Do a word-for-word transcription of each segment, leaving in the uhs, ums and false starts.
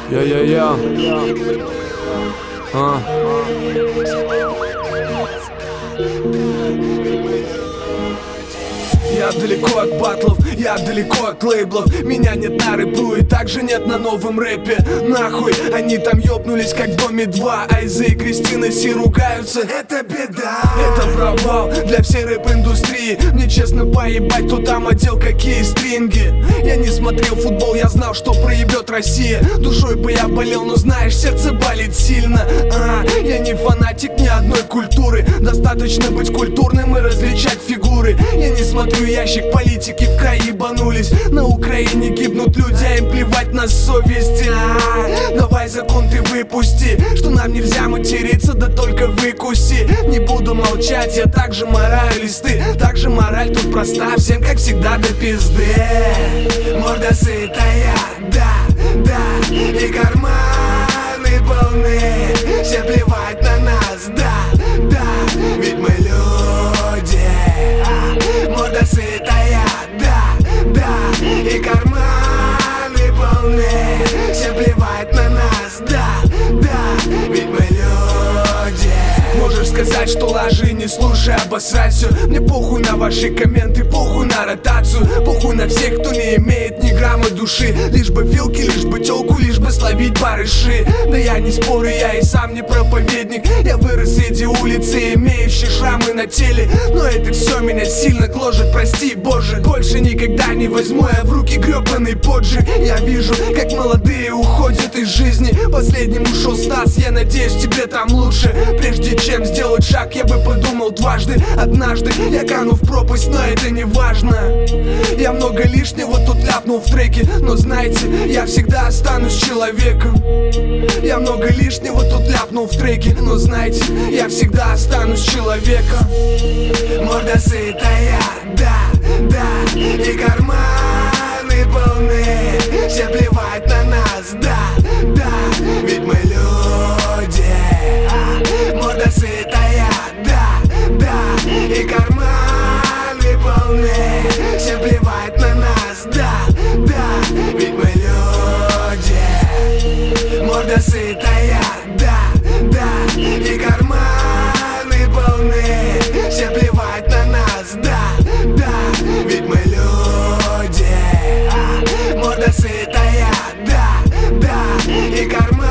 Я-я-я. А. Я далеко от батлов, я далеко от лейблов. Меня нет на рэпу и также нет на новом рэпе. Нахуй, они там ёбнулись как в доме два. Айза и Кристина Си ругаются. Это беда, это провал для всей рэп-индустрии. Мне честно поебать, кто там одел какие стринги. Я не смотрел футбол, я знал, что проебет Россия. Душой бы я болел, но знаешь, сердце болит сильно. а, Я не фанатик ни одной культуры. Достаточно быть культурным и различать фигуры. Я не смотрю ящик, политики в край ебанулись. На Украине гибнут люди, а им плевать на совесть. а, Давай закон ты выпусти, что нам нельзя материться, да только выкуси. Не буду молчать, я также мораю листы. Также мораль тут проста, всем как всегда до пизды. Морда сытая, да, да, и карманы полны. Все плевать на нас, да, да, ведь мы люди. а, Морда сытая, да, да, и карманы полны. Все плевать на нас, да, да, ведь мы люди. Можешь сказать, что ложи, не слушай, обосрать все. Мне похуй на ваши комменты, похуй на ротацию. Похуй на всех, кто не имеет ни грамма души. Лишь бы вилки, лишь бы тёлку, лишь бы словить барыши. Да я не спорю, я и сам не проповедник. Я вырос среди улицы, имеющий шрамы на теле. Но это все меня сильно гложет, прости, боже. Больше никогда не возьму я в руки гребаный поджиг. Я вижу, как молодые уходят из жизни. Последним ушел Стас, я надеюсь, тебе там лучше. Прежде чем сделать шаг, я бы подумал дважды. Однажды я кану в пропасть, но это не важно. Я много лишнего тут ляпнул в треке, но знаете, я всегда останусь человеком. Я много лишнего тут ляпнул в треке, но знаете, я всегда останусь человеком. Морда сытая, да, да, и карманы полны. Все плевать на нас, да, да, ведь мы люди. а, Морда сытая, да, да, и карманы полны. Все плевать на нас, да, да, ведь мы люди. Морда сытая, да, да, и карманы полны. Все плевать на нас, да, да, ведь мы люди. а, Морда сытая, да, да, и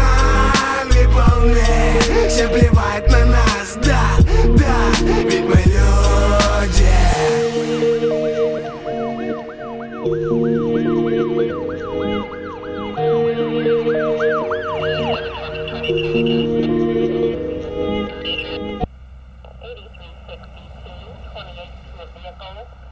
карманы полны. Все плевать на нас, да, да, ведь мы люди. eighty-three sixty-two, twenty-eight vehicle.